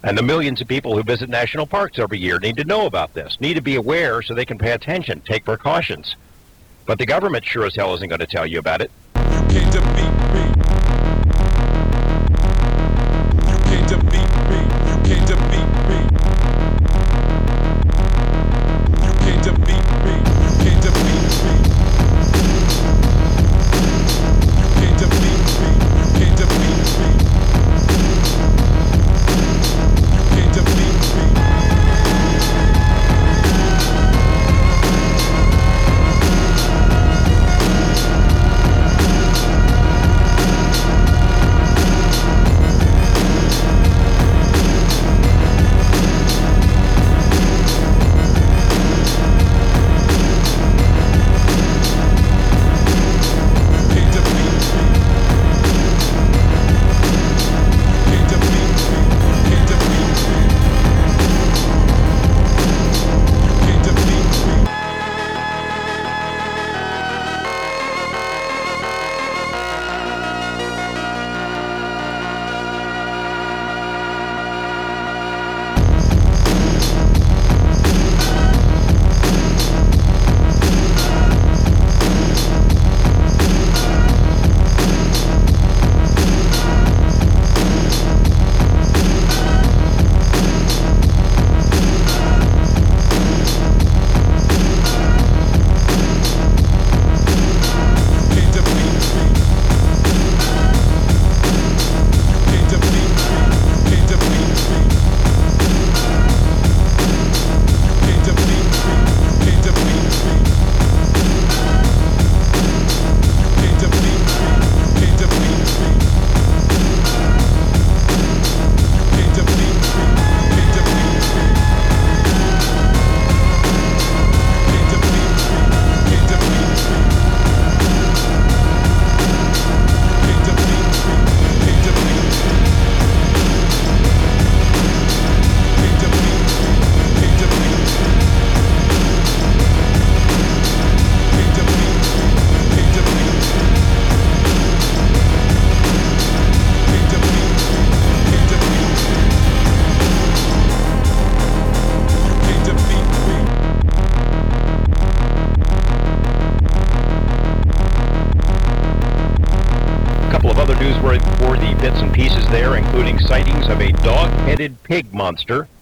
And the millions of people who visit national parks every year need to know about this, need to be aware so they can pay attention, take precautions. But the government sure as hell isn't going to tell you about it. You can't defeat me. You can't defeat me. You can't defeat me. You can't defeat me. You can't defeat me. You can't defeat me. You can't defeat me. You can't defeat me. Other newsworthy bits and pieces there, including sightings of a dog-headed pig monster